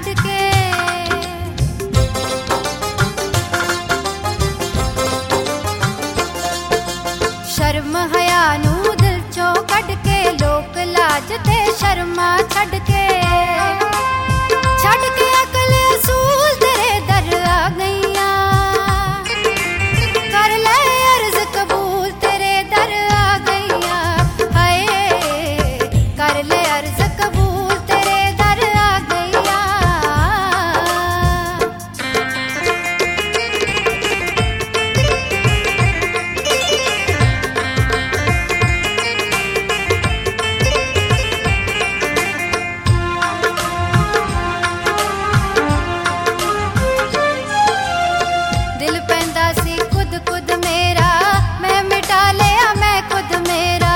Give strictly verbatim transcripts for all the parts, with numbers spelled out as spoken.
छड़ के। शर्म हया नू दिल चों कढ के, लोक लाज ते शर्मा छड़ के। छड़ के अकल असूल तेरे दर आ गईया, कर ले अर्ज कबूल तेरे दर आ गईया। हाय कर ले अर्ज कबूल तेरे दर आ गईया। दिल पैंदा सी खुद खुद मेरा, मैं मिटा लिया मैं खुद मेरा।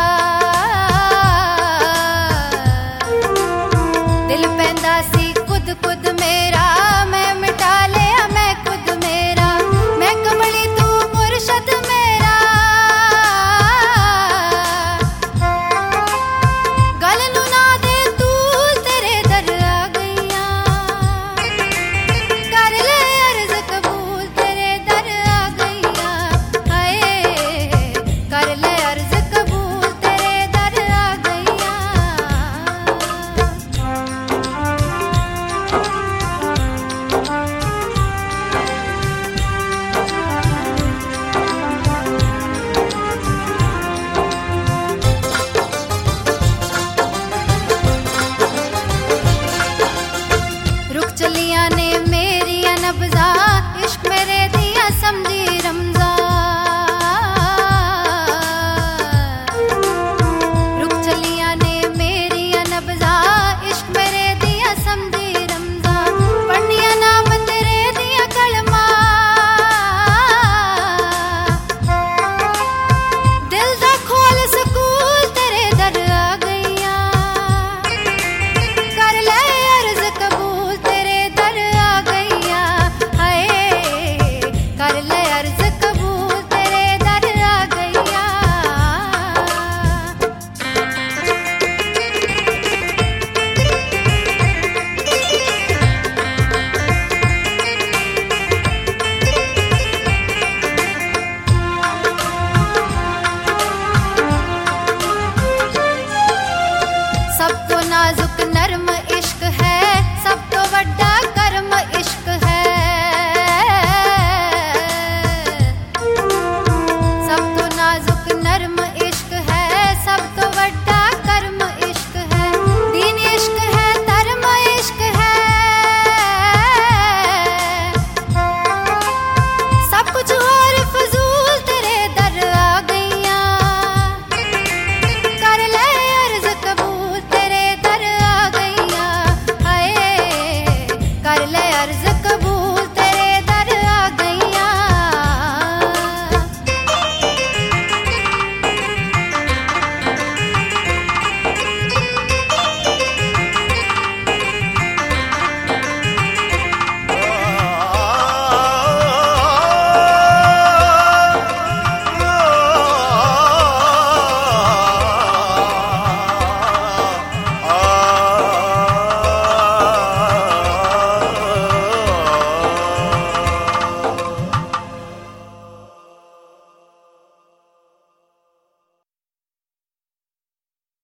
दिल पैंदा सी खुद खुद मेरा, मैं मिटा लिया मैं खुद मेरा। मैं कमली तू मुर्शद मेरा, गल नू ना दे तूल तेरे दर आ गईया। कर ले अर्ज कबूल तेरे दर आ गईया। हाय कर ले अर्ज कबूल तेरे दर आ गईया। रुक चलिया ने मेरिया नब्जा, इश्क मेरे दिया समझी रमजा। रुक चलिया ने मेरिया नब्जा, इश्क मेरे दिया समझी रमजा। पढ़निया नाम तेरे दिया कलमा, दिल दा खोल सकूल तेरे दर आ गईया। कर ले अर्ज कबूल तेरे दर आ गईया। हाय कर ले अर्ज कबूल तेरे दर आ गईया। सब तो नाजुक नरम इश्क है, सब तो वड्डा कर्म इश्क